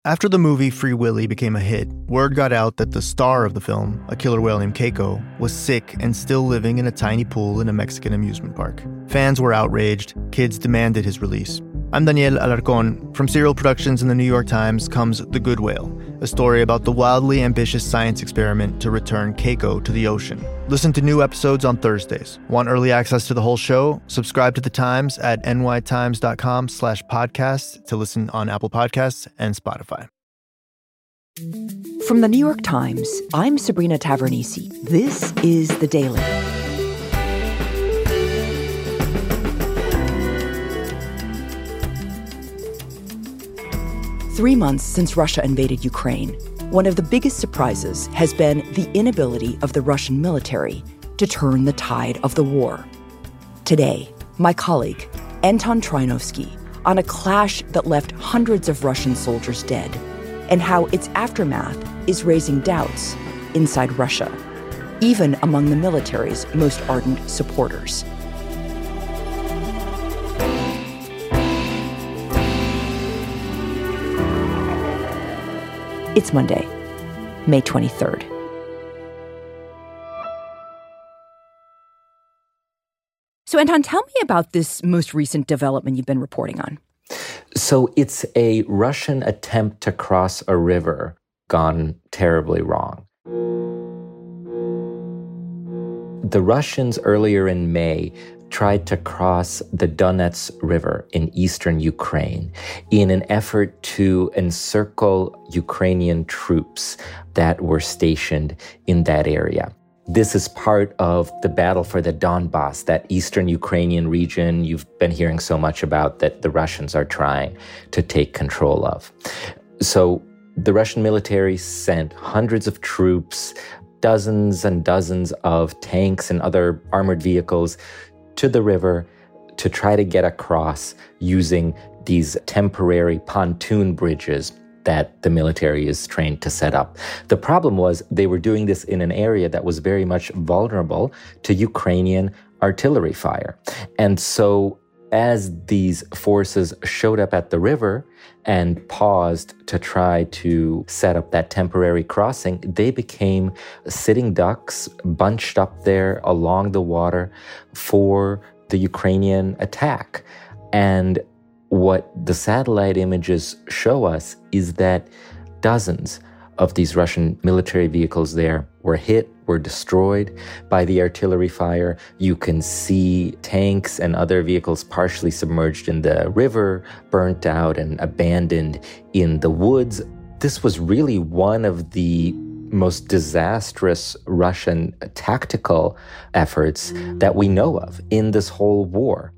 After the movie Free Willy became a hit, word got out that the star of the film, a killer whale named Keiko, was sick and still living in a tiny pool in a Mexican amusement park. Fans were outraged. Kids demanded his release. I'm Daniel Alarcón. From Serial Productions and the New York Times comes The Good Whale, a story about the wildly ambitious science experiment to return Keiko to the ocean. Listen to new episodes on Thursdays. Want early access to the whole show? Subscribe to The Times at nytimes.com/podcast to listen on Apple Podcasts and Spotify. From the New York Times, I'm Sabrina Tavernise. This is The Daily. Three months since Russia invaded Ukraine, one of the biggest surprises has been the inability of the Russian military to turn the tide of the war. Today, my colleague, Anton Trynovsky, on a clash that left hundreds of Russian soldiers dead, and how its aftermath is raising doubts inside Russia, even among the military's most ardent supporters. It's Monday, May 23rd. So, Anton, tell me about this most recent development you've been reporting on. So it's a Russian attempt to cross a river gone terribly wrong. The Russians earlier in May tried to cross the Donets River in eastern Ukraine in an effort to encircle Ukrainian troops that were stationed in that area. This is part of the battle for the Donbas, that eastern Ukrainian region you've been hearing so much about that the Russians are trying to take control of. So the Russian military sent hundreds of troops, dozens and dozens of tanks and other armored vehicles to the river to try to get across using these temporary pontoon bridges that the military is trained to set up. The problem was they were doing this in an area that was very much vulnerable to Ukrainian artillery fire. And so as these forces showed up at the river and paused to try to set up that temporary crossing, they became sitting ducks bunched up there along the water for the Ukrainian attack. And what the satellite images show us is that dozens of these Russian military vehicles there were hit, were destroyed by the artillery fire. You can see tanks and other vehicles partially submerged in the river, burnt out and abandoned in the woods. This was really one of the most disastrous Russian tactical efforts that we know of in this whole war.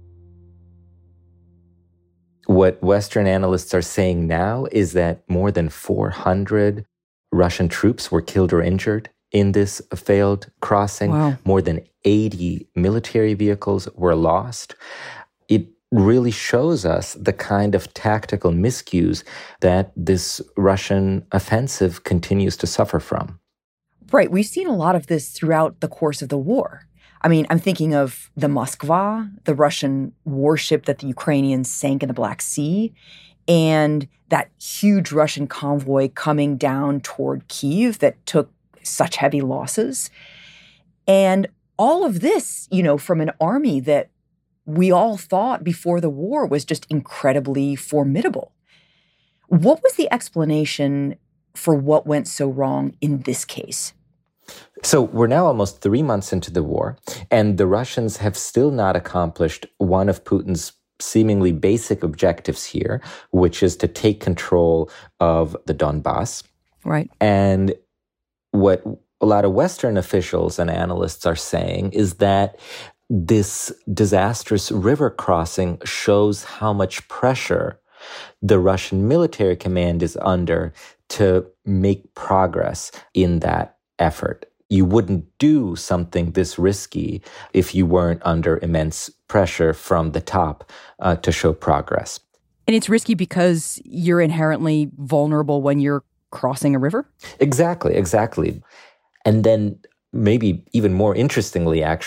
What Western analysts are saying now is that more than 400 Russian troops were killed or injured in this failed crossing. Wow. More than 80 military vehicles were lost. It really shows us the kind of tactical miscues that this Russian offensive continues to suffer from. Right. We've seen a lot of this throughout the course of the war. I mean, I'm thinking of the Moskva, the Russian warship that the Ukrainians sank in the Black Sea, and that huge Russian convoy coming down toward Kyiv that took such heavy losses. And all of this, from an army that we all thought before the war was just incredibly formidable. What was the explanation for what went so wrong in this case? So we're now almost 3 months into the war, and the Russians have still not accomplished one of Putin's seemingly basic objectives here, which is to take control of the Donbas. Right. And what a lot of Western officials and analysts are saying is that this disastrous river crossing shows how much pressure the Russian military command is under to make progress in that effort. You wouldn't do something this risky if you weren't under immense pressure from the top to show progress. And it's risky because you're inherently vulnerable when you're crossing a river? Exactly. And then maybe even more interestingly, actually,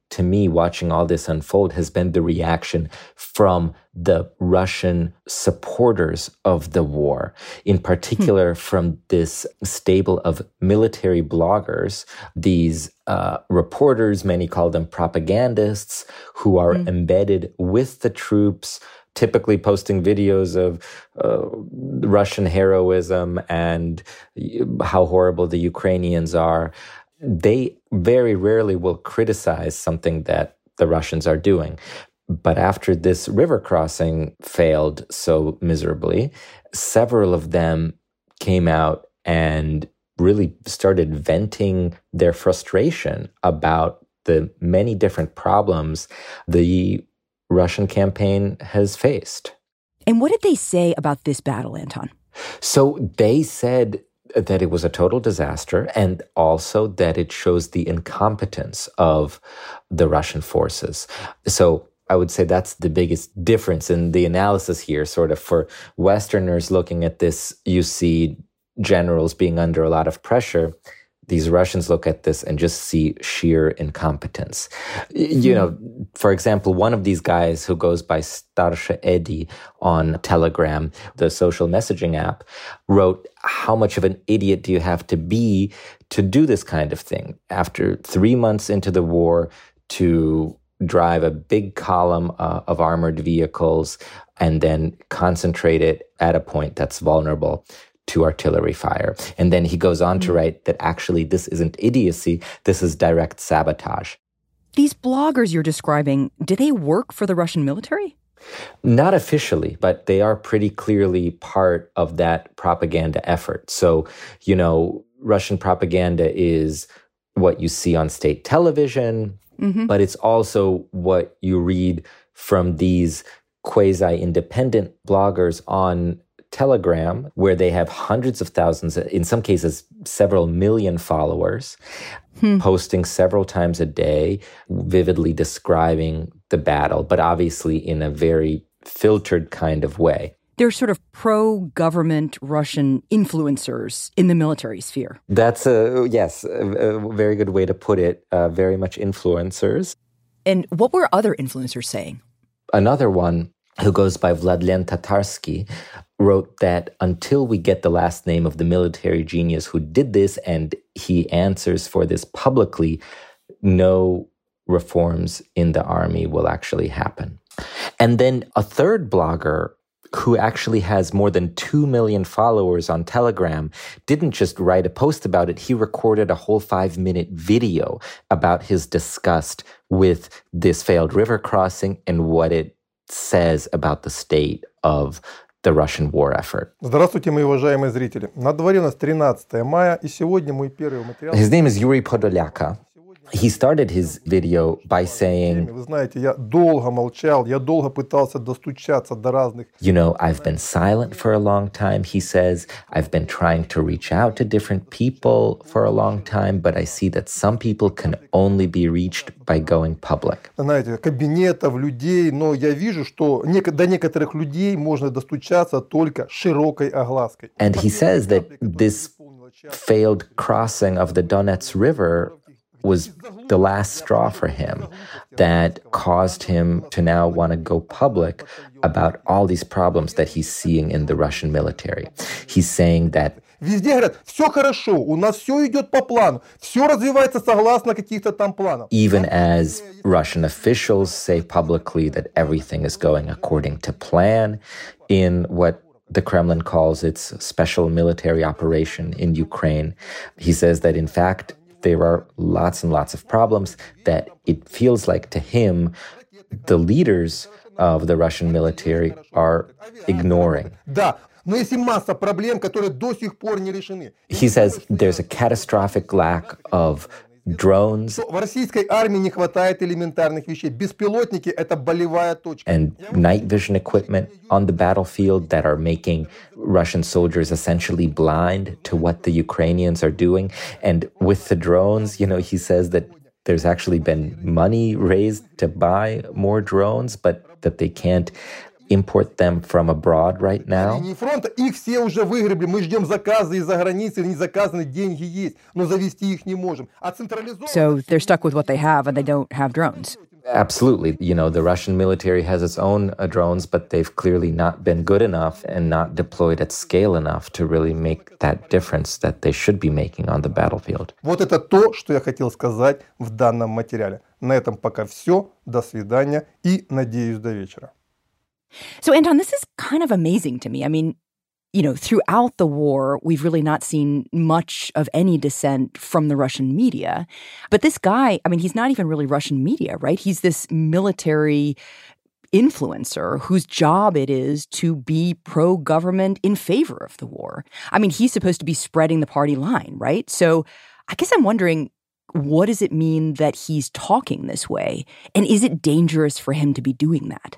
to me, watching all this unfold, has been the reaction from the Russian supporters of the war, in particular from this stable of military bloggers, these reporters, many call them propagandists, who are embedded with the troops, typically posting videos of Russian heroism and how horrible the Ukrainians are. They very rarely will criticize something that the Russians are doing. But after this river crossing failed so miserably, several of them came out and really started venting their frustration about the many different problems the Russian campaign has faced. And what did they say about this battle, Anton? So they said that it was a total disaster, and also that it shows the incompetence of the Russian forces. So I would say that's the biggest difference in the analysis here. Sort of for Westerners looking at this, you see generals being under a lot of pressure. These Russians look at this and just see sheer incompetence. You know, for example, one of these guys who goes by Starsha Eddie on Telegram, the social messaging app, wrote, "How much of an idiot do you have to be to do this kind of thing? After 3 months into the war, to drive a big column of armored vehicles and then concentrate it at a point that's vulnerable to artillery fire." And then he goes on to write that actually this isn't idiocy, this is direct sabotage. These bloggers you're describing, do they work for the Russian military? Not officially, but they are pretty clearly part of that propaganda effort. So, you know, Russian propaganda is what you see on state television, but it's also what you read from these quasi-independent bloggers on Telegram, where they have hundreds of thousands, in some cases, several million followers, posting several times a day, vividly describing the battle, but obviously in a very filtered kind of way. They're sort of pro-government Russian influencers in the military sphere. That's a very good way to put it. Very much influencers. And what were other influencers saying? Another one, who goes by Vladlen Tatarsky, wrote that until we get the last name of the military genius who did this and he answers for this publicly, no reforms in the army will actually happen. And then a third blogger who actually has more than 2 million followers on Telegram didn't just write a post about it. He recorded a whole 5-minute video about his disgust with this failed river crossing and what it says about the state of the Russian war effort. Здравствуйте, мои уважаемые зрители. На дворе у нас 13 мая, и сегодня мой первый материал... His name is Yuri Podolyaka. He started his video by saying, Вы знаете, я долго молчал, я долго пытался достучаться до разных... You know, I've been silent for a long time, he says. I've been trying to reach out to different people for a long time, but I see that some people can only be reached by going public. Знаете, кабинетов, людей, но я вижу, что до некоторых людей можно достучаться только широкой оглаской. And he says that this failed crossing of the Donets River was the last straw for him that caused him to now want to go public about all these problems that he's seeing in the Russian military. He's saying that Везде говорят, все хорошо, у нас все идет по плану, все развивается согласно каких-то там планов. even as Russian officials say publicly that everything is going according to plan in what the Kremlin calls its special military operation in Ukraine, he says that in fact, there are lots and lots of problems that it feels like to him, the leaders of the Russian military are ignoring. Да, но есть и масса проблем, которые до сих пор не решены. He says there's a catastrophic lack of drones В российской армии не хватает элементарных вещей. Беспилотники — это болевая точка. and night vision equipment on the battlefield that are making Russian soldiers essentially blind to what the Ukrainians are doing. And with the drones, you know, he says that there's actually been money raised to buy more drones, but that they can't import them from abroad right now? Линии фронта, их все уже выгребли. Мы ждем заказы из-за границы, не заказаны, деньги есть, но завести их не можем. А централизованно... So they're stuck with what they have and they don't have drones. Absolutely. You know, the Russian military has its own drones, but they've clearly not been good enough and not deployed at scale enough to really make that difference that they should be making on the battlefield. Вот это то, что я хотел сказать в данном материале. На этом пока все. До свидания и надеюсь до вечера. So, Anton, this is kind of amazing to me. I mean, you know, throughout the war, we've really not seen much of any dissent from the Russian media. But this guy, I mean, he's not even really Russian media, right? He's this military influencer whose job it is to be pro-government in favor of the war. I mean, he's supposed to be spreading the party line, right? So I guess I'm wondering, what does it mean that he's talking this way? And is it dangerous for him to be doing that?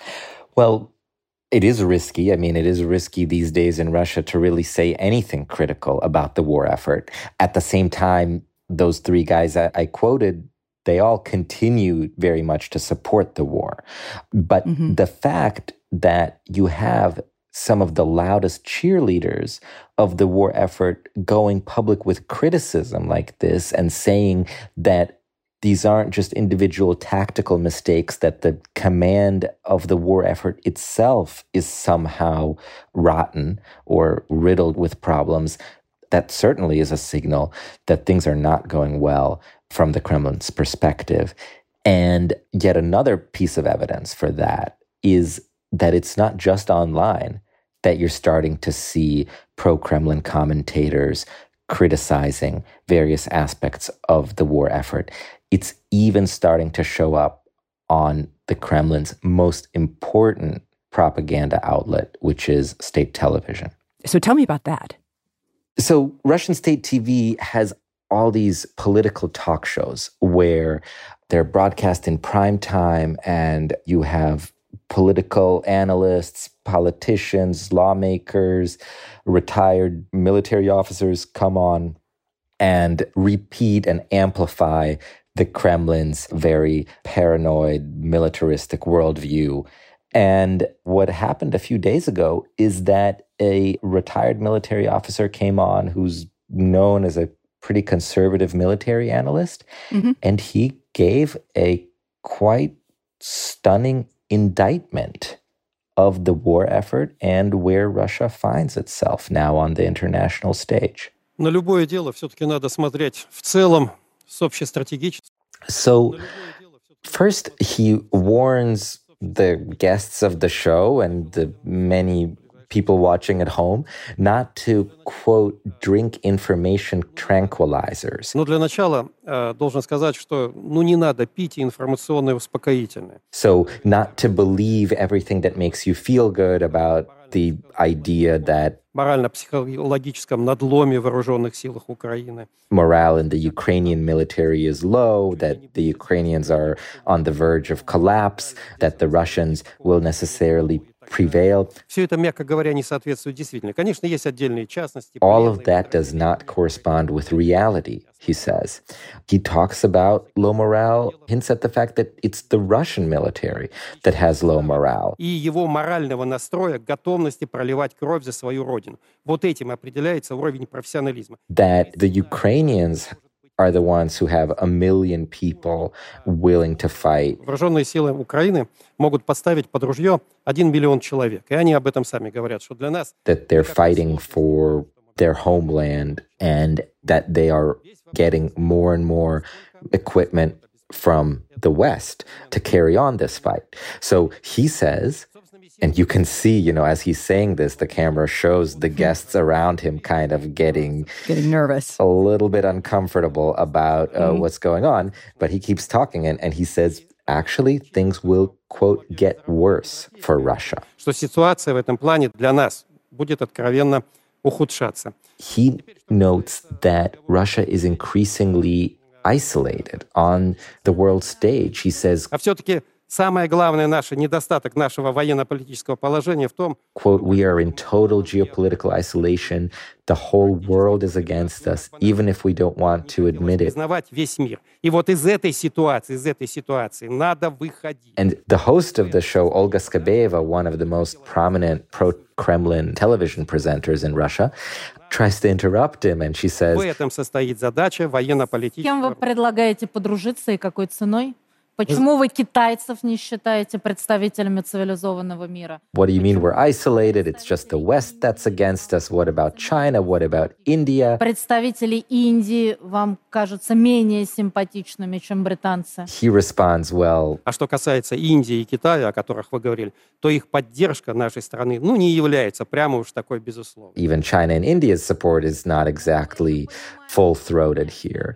Well, it is risky. I mean, it is risky these days in Russia to really say anything critical about the war effort. At the same time, those three guys I quoted, they all continue very much to support the war. But the fact that you have some of the loudest cheerleaders of the war effort going public with criticism like this and saying that these aren't just individual tactical mistakes, that the command of the war effort itself is somehow rotten or riddled with problems, that certainly is a signal that things are not going well from the Kremlin's perspective. And yet another piece of evidence for that is that it's not just online that you're starting to see pro-Kremlin commentators criticizing various aspects of the war effort. It's even starting to show up on the Kremlin's most important propaganda outlet, which is state television. So tell me about that. So Russian state TV has all these political talk shows where they're broadcast in prime time, and you have political analysts, politicians, lawmakers, retired military officers come on and repeat and amplify the Kremlin's very paranoid, militaristic worldview. And what happened a few days ago is that a retired military officer came on who's known as a pretty conservative military analyst, and he gave a quite stunning indictment of the war effort and where Russia finds itself now on the international stage. На любое дело все-таки надо смотреть в целом с общестратегическим. So, first, he warns the guests of the show and the many people watching at home not to, quote, drink information tranquilizers. Но для начала должен сказать, что не надо пить информационные успокоительные. So, not to believe everything that makes you feel good about the idea that морально-психологическом надломе в вооруженных силах Украины. Morale in the Ukrainian military is low, that the Ukrainians are on the verge of collapse, that the Russians will necessarily prevail. Все это, мягко говоря, не соответствует действительности. Конечно, есть отдельные частности. All of that does not correspond with reality, he says. He talks about low morale, hints at the fact that it's the Russian military that has low morale. И его морального настроя, готовности проливать кровь за свою родину. Вот этим определяется уровень профессионализма. That the Ukrainians are the ones who have 1 million people willing to fight. Вооруженные силы Украины могут поставить под ружье 1 миллион человек. И они об этом сами говорят, что для нас... That they're fighting for their homeland and that they are getting more and more equipment from the West to carry on this fight. So he says, and you can see, as he's saying this, the camera shows the guests around him kind of getting nervous, a little bit uncomfortable about what's going on. But he keeps talking and he says, actually, things will, quote, get worse for Russia. Что ситуация в этом плане для нас будет откровенно ухудшаться. He notes that Russia is increasingly isolated on the world stage. He says, А все-таки Самое главное недостаток нашего военно-политического положения в том, quote, we are in total geopolitical isolation. The whole world is against us, even if we don't want to admit it. признавать весь мир. И вот из этой ситуации надо выходить. And the host of the show, Olga Skabeva, one of the most prominent pro-Kremlin television presenters in Russia, tries to interrupt him, and she says, В этом состоит задача военно-политического. Кем вы предлагаете подружиться и какой ценой? Почему вы китайцев не считаете представителями цивилизованного мира? what do you mean we're isolated? It's just the West that's against us. What about China? What about India? Представители Индии вам кажутся менее симпатичными, чем британцы. He responds, well, А что касается Индии и Китая, о которых вы говорили, то их поддержка нашей страны, не является прямо уж такой безусловной. even China and India's support is not exactly full-throated here.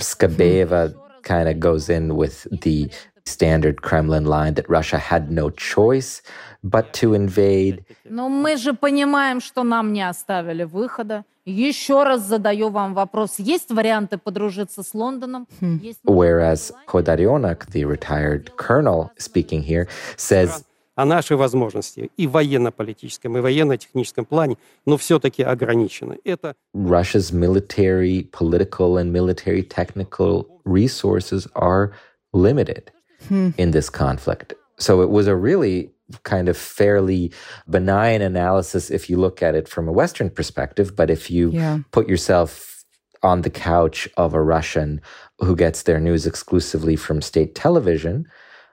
Skabeva kind of goes in with the standard Kremlin line that Russia had no choice but to invade. Но мы же понимаем, что нам не оставили выхода. Еще раз задаю вам вопрос. Есть варианты подружиться с Лондоном? Whereas Khodarionak, the retired colonel speaking here, says, А наши возможности и в военно-политическом, и в военно-техническом плане, все-таки ограничены. Это Russia's military, political, and military technical resources are limited in this conflict. So it was a really kind of fairly benign analysis if you look at it from a Western perspective. But if you put yourself on the couch of a Russian who gets their news exclusively from state television,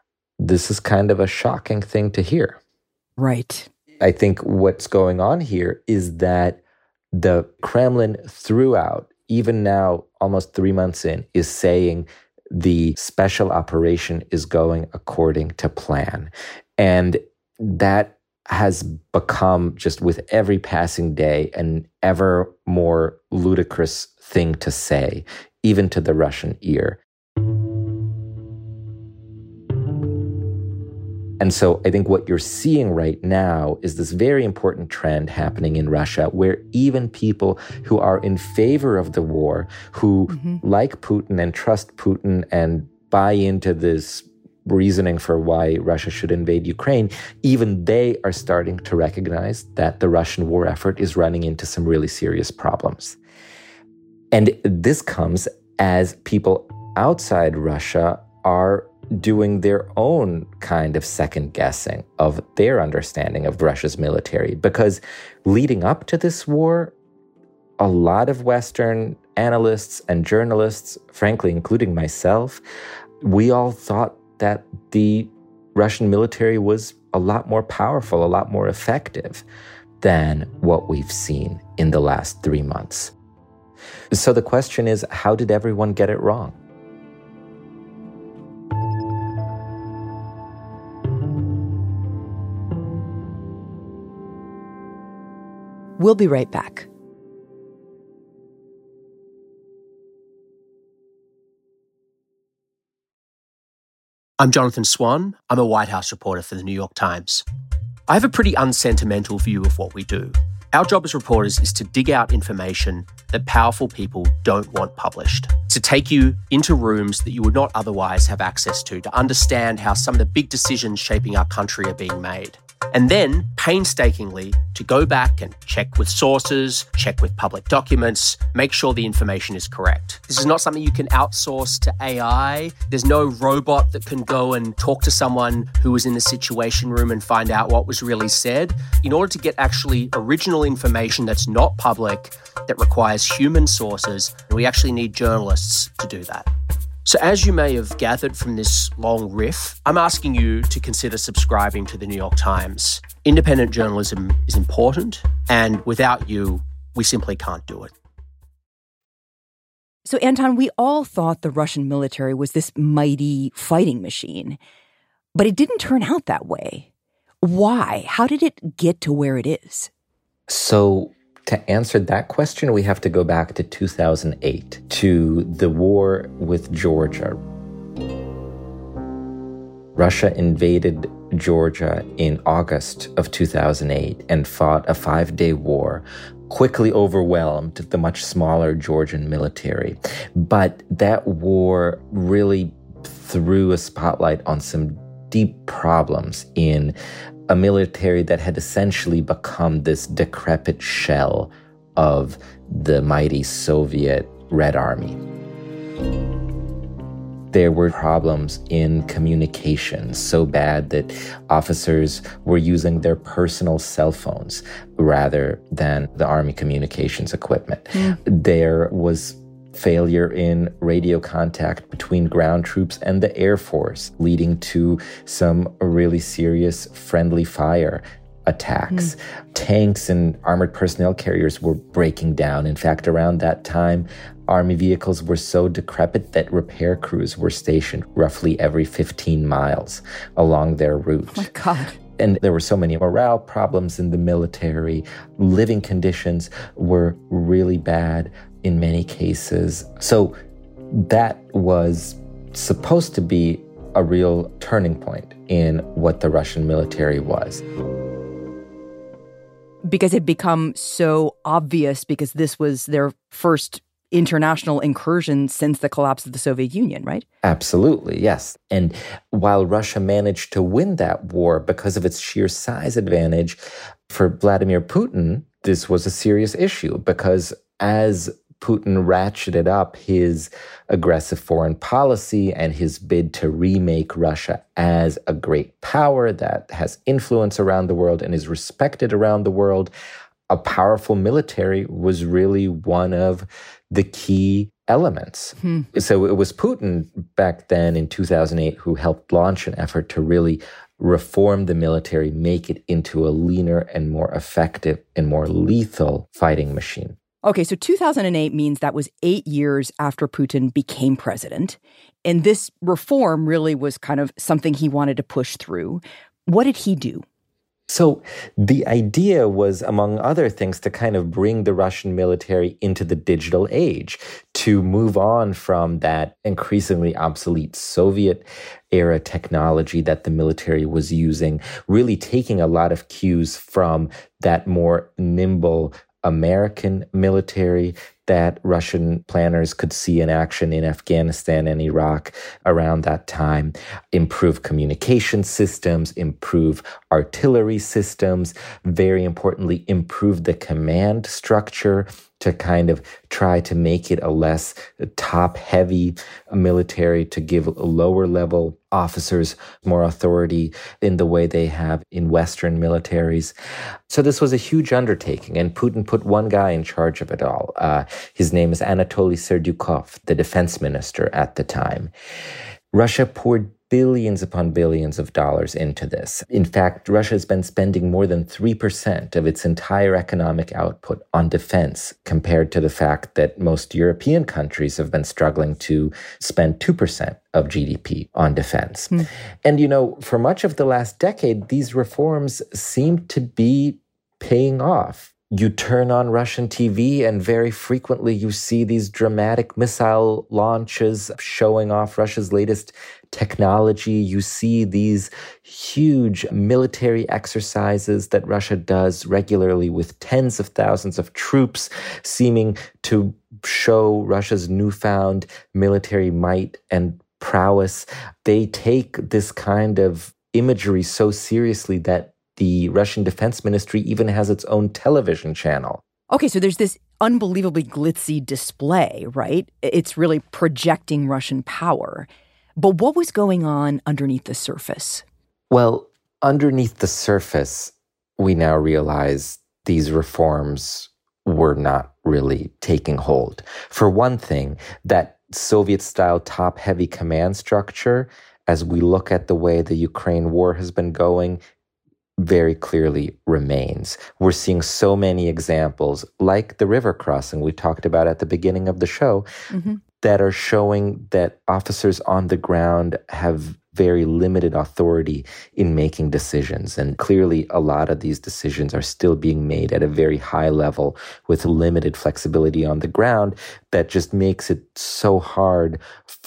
this is kind of a shocking thing to hear. Right. I think what's going on here is that the Kremlin throughout, even now, almost 3 months in, is saying the special operation is going according to plan. And that has become, just with every passing day, an ever more ludicrous thing to say, even to the Russian ear. And so I think what you're seeing right now is this very important trend happening in Russia, where even people who are in favor of the war, who like Putin and trust Putin and buy into this reasoning for why Russia should invade Ukraine, even they are starting to recognize that the Russian war effort is running into some really serious problems. And this comes as people outside Russia are doing their own kind of second guessing of their understanding of Russia's military. Because leading up to this war, a lot of Western analysts and journalists, frankly, including myself, we all thought that the Russian military was a lot more powerful, a lot more effective than what we've seen in the last 3 months. So the question is, how did everyone get it wrong? We'll be right back. I'm Jonathan Swan. I'm a White House reporter for the New York Times. I have a pretty unsentimental view of what we do. Our job as reporters is to dig out information that powerful people don't want published, to take you into rooms that you would not otherwise have access to understand how some of the big decisions shaping our country are being made. And then, painstakingly, to go back and check with sources, check with public documents, make sure the information is correct. This is not something you can outsource to AI. There's no robot that can go and talk to someone who was in the Situation Room and find out what was really said. In order to get actually original information that's not public, that requires human sources, we actually need journalists to do that. So as you may have gathered from this long riff, I'm asking you to consider subscribing to the New York Times. Independent journalism is important, and without you, we simply can't do it. So, Anton, we all thought the Russian military was this mighty fighting machine, but it didn't turn out that way. Why? How did it get to where it is? So, to answer that question, we have to go back to 2008, to the war with Georgia. Russia invaded Georgia in August of 2008 and fought a 5-day war, quickly overwhelmed the much smaller Georgian military. But that war really threw a spotlight on some deep problems in a military that had essentially become this decrepit shell of the mighty Soviet Red Army. There were problems in communication, so bad that officers were using their personal cell phones rather than the Army communications equipment. There was failure in radio contact between ground troops and the Air Force, leading to some really serious friendly fire attacks. Tanks and armored personnel carriers were breaking down. In fact, around that time, Army vehicles were so decrepit that repair crews were stationed roughly every 15 miles along their route. Oh my God. And there were so many morale problems in the military. Living conditions were really bad in many cases. So that was supposed to be a real turning point in what the Russian military was. Because it become so obvious because this was their first international incursion since the collapse of the Soviet Union, right? Absolutely, yes. And while Russia managed to win that war because of its sheer size advantage, for Vladimir Putin, this was a serious issue because as Putin ratcheted up his aggressive foreign policy and his bid to remake Russia as a great power that has influence around the world and is respected around the world, a powerful military was really one of the key elements. So it was Putin back then in 2008 who helped launch an effort to really reform the military, make it into a leaner and more effective and more lethal fighting machine. Okay, so 2008 means that was 8 years after Putin became president. And this reform really was kind of something he wanted to push through. What did he do? So the idea was, among other things, to kind of bring the Russian military into the digital age, to move on from that increasingly obsolete Soviet-era technology that the military was using, really taking a lot of cues from that more nimble American military that Russian planners could see in action in Afghanistan and Iraq around that time, improve communication systems, improve artillery systems, very importantly, improve the command structure to kind of try to make it a less top-heavy military, to give lower-level officers more authority in the way they have in Western militaries. So this was a huge undertaking, and Putin put one guy in charge of it all. His name is Anatoly Serdyukov, the defense minister at the time. Russia poured billions upon billions of dollars into this. In fact, Russia has been spending more than 3% of its entire economic output on defense, compared to the fact that most European countries have been struggling to spend 2% of GDP on defense. And, you know, for much of the last decade, these reforms seem to be paying off. You turn on Russian TV and very frequently you see these dramatic missile launches showing off Russia's latest technology. You see these huge military exercises that Russia does regularly with tens of thousands of troops, seeming to show Russia's newfound military might and prowess. They take this kind of imagery so seriously that the Russian Defense Ministry even has its own television channel. Okay, so there's this unbelievably glitzy display, right? It's really projecting Russian power. But what was going on underneath the surface? Well, underneath the surface, we now realize these reforms were not really taking hold. For one thing, that Soviet-style top-heavy command structure, as we look at the way the Ukraine war has been going, very clearly remains. We're seeing so many examples, like the river crossing we talked about at the beginning of the show, that are showing that officers on the ground have very limited authority in making decisions. And clearly, a lot of these decisions are still being made at a very high level with limited flexibility on the ground that just makes it so hard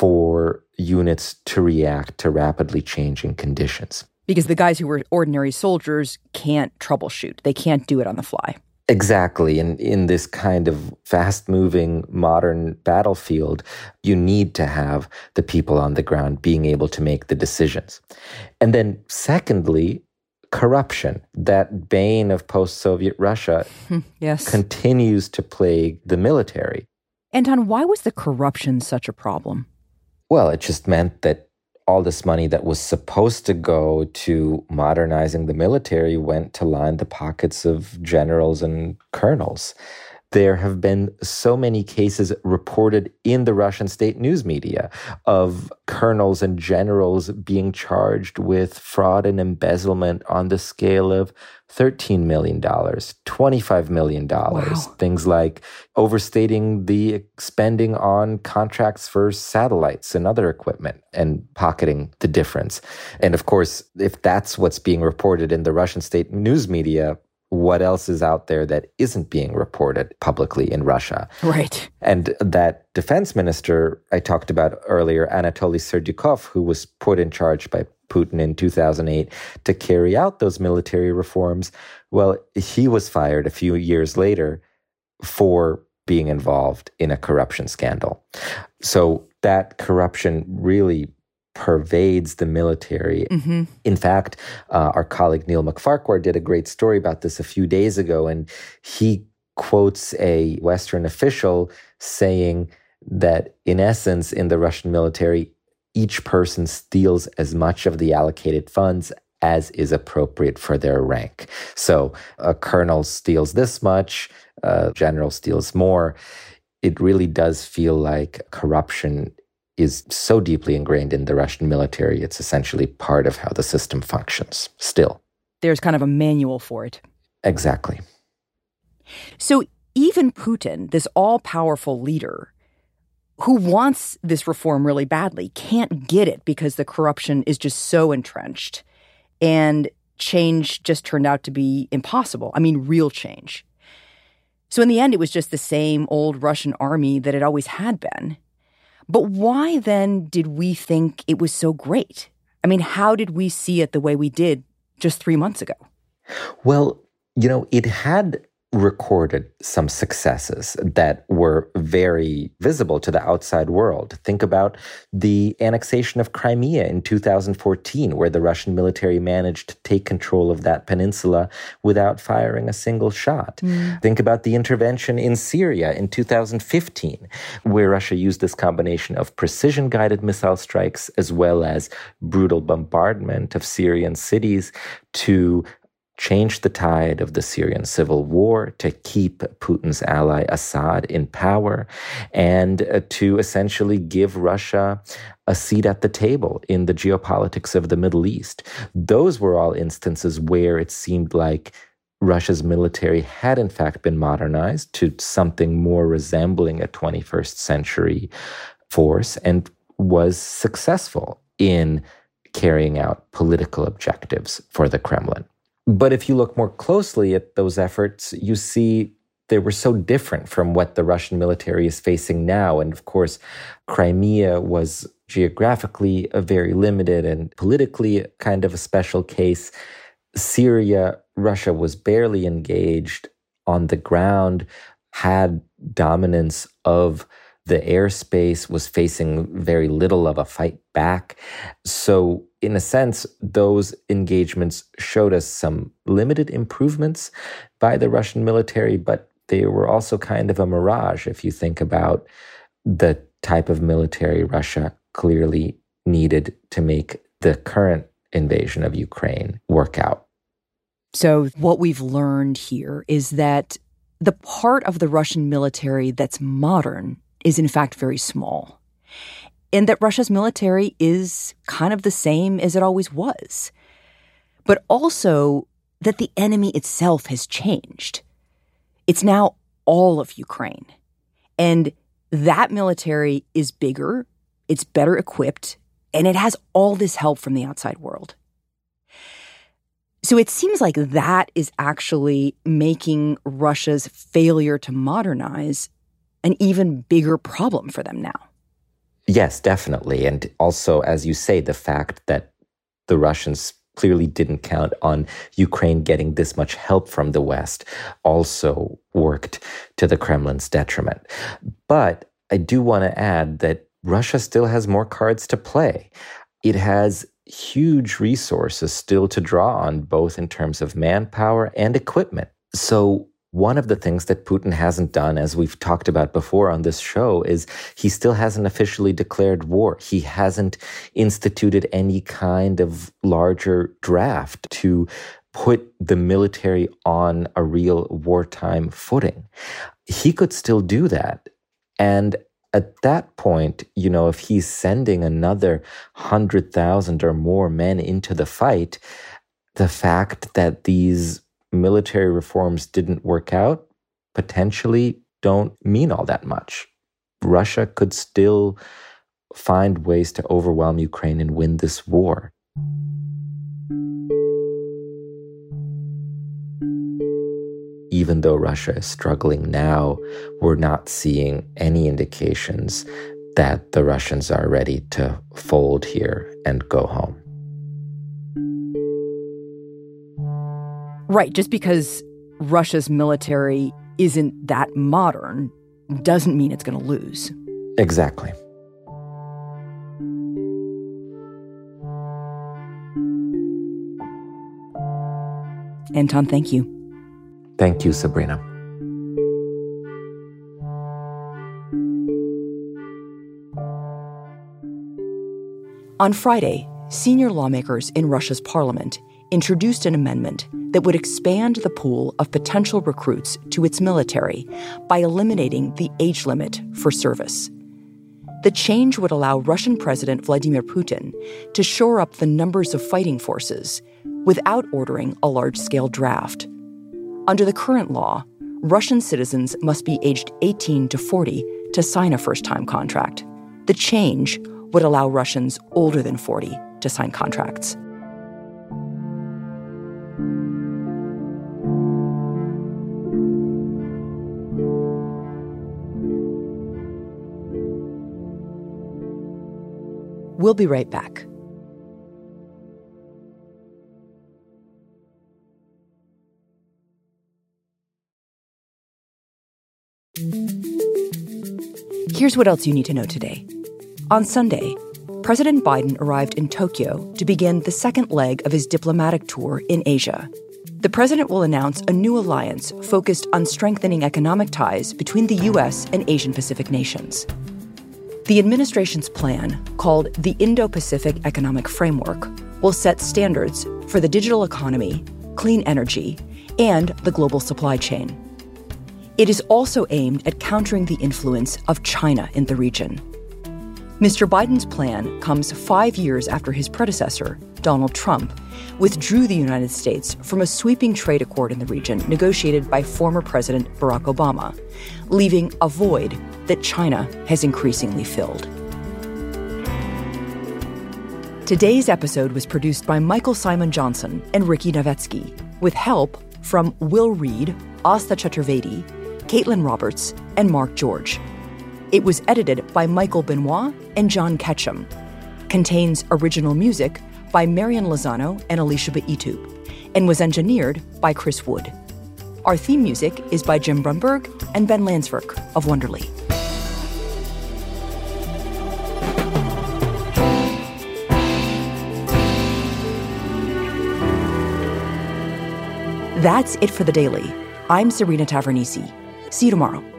for units to react to rapidly changing conditions. Because the guys who were ordinary soldiers can't troubleshoot. They can't do it on the fly. Exactly. And in this kind of fast-moving modern battlefield, you need to have the people on the ground being able to make the decisions. And then secondly, corruption, that bane of post-Soviet Russia, yes, continues to plague the military. Anton, why was the corruption such a problem? Well, it just meant that all this money that was supposed to go to modernizing the military went to line the pockets of generals and colonels. There have been so many cases reported in the Russian state news media of colonels and generals being charged with fraud and embezzlement on the scale of $13 million, $25 million. Wow. Things like overstating the spending on contracts for satellites and other equipment and pocketing the difference. And of course, if that's what's being reported in the Russian state news media, what else is out there that isn't being reported publicly in Russia? Right. And that defense minister I talked about earlier, Anatoly Serdyukov, who was put in charge by Putin in 2008 to carry out those military reforms, well, he was fired a few years later for being involved in a corruption scandal. So that corruption really pervades the military. Mm-hmm. In fact, our colleague Neil McFarquhar did a great story about this a few days ago, and he quotes a Western official saying that, in essence, in the Russian military, each person steals as much of the allocated funds as is appropriate for their rank. So a colonel steals this much, a general steals more. It really does feel like corruption is so deeply ingrained in the Russian military, it's essentially part of how the system functions still. There's kind of a manual for it. Exactly. So even Putin, this all-powerful leader who wants this reform really badly, can't get it because the corruption is just so entrenched. And change just turned out to be impossible. I mean, real change. So in the end, it was just the same old Russian army that it always had been. But why then did we think it was so great? I mean, how did we see it the way we did just 3 months ago? Well, it had recorded some successes that were very visible to the outside world. Think about the annexation of Crimea in 2014, where the Russian military managed to take control of that peninsula without firing a single shot. Think about the intervention in Syria in 2015, where Russia used this combination of precision-guided missile strikes as well as brutal bombardment of Syrian cities to change the tide of the Syrian civil war, to keep Putin's ally Assad in power, and to essentially give Russia a seat at the table in the geopolitics of the Middle East. Those were all instances where it seemed like Russia's military had in fact been modernized to something more resembling a 21st century force and was successful in carrying out political objectives for the Kremlin. But if you look more closely at those efforts, you see they were so different from what the Russian military is facing now. And of course, Crimea was geographically very limited and politically kind of a special case. Syria, Russia was barely engaged on the ground, had dominance of the airspace, was facing very little of a fight back. So in a sense, those engagements showed us some limited improvements by the Russian military, but they were also kind of a mirage if you think about the type of military Russia clearly needed to make the current invasion of Ukraine work out. So what we've learned here is that the part of the Russian military that's modern is in fact very small, and that Russia's military is kind of the same as it always was, but also that the enemy itself has changed. It's now all of Ukraine, and that military is bigger, it's better equipped, and it has all this help from the outside world. So it seems like that is actually making Russia's failure to modernize an even bigger problem for them now. Yes, definitely. And also, as you say, the fact that the Russians clearly didn't count on Ukraine getting this much help from the West, also worked to the Kremlin's detriment. But I do want to add that Russia still has more cards to play. It has huge resources still to draw on, both in terms of manpower and equipment. So one of the things that Putin hasn't done, as we've talked about before on this show, is he still hasn't officially declared war. He hasn't instituted any kind of larger draft to put the military on a real wartime footing. He could still do that. And at that point, if he's sending another 100,000 or more men into the fight, the fact that these military reforms didn't work out potentially don't mean all that much. Russia could still find ways to overwhelm Ukraine and win this war. Even though Russia is struggling now, we're not seeing any indications that the Russians are ready to fold here and go home. Right, just because Russia's military isn't that modern doesn't mean it's going to lose. Exactly. Anton, thank you. Thank you, Sabrina. On Friday, senior lawmakers in Russia's parliament introduced an amendment that would expand the pool of potential recruits to its military by eliminating the age limit for service. The change would allow Russian President Vladimir Putin to shore up the numbers of fighting forces without ordering a large-scale draft. Under the current law, Russian citizens must be aged 18 to 40 to sign a first-time contract. The change would allow Russians older than 40 to sign contracts. We'll be right back. Here's what else you need to know today. On Sunday, President Biden arrived in Tokyo to begin the second leg of his diplomatic tour in Asia. The president will announce a new alliance focused on strengthening economic ties between the U.S. and Asian-Pacific nations. The administration's plan, called the Indo-Pacific Economic Framework, will set standards for the digital economy, clean energy, and the global supply chain. It is also aimed at countering the influence of China in the region. Mr. Biden's plan comes 5 years after his predecessor, Donald Trump, withdrew the United States from a sweeping trade accord in the region negotiated by former President Barack Obama, leaving a void that China has increasingly filled. Today's episode was produced by Michael Simon Johnson and Ricky Novetsky, with help from Will Reed, Asta Chaturvedi, Caitlin Roberts, and Mark George. It was edited by Michael Benoit and John Ketchum. Contains original music by Marian Lozano and Alicia Baitub, and was engineered by Chris Wood. Our theme music is by Jim Brunberg and Ben Landsverk of Wonderly. That's it for The Daily. I'm Serena Tavernisi. See you tomorrow.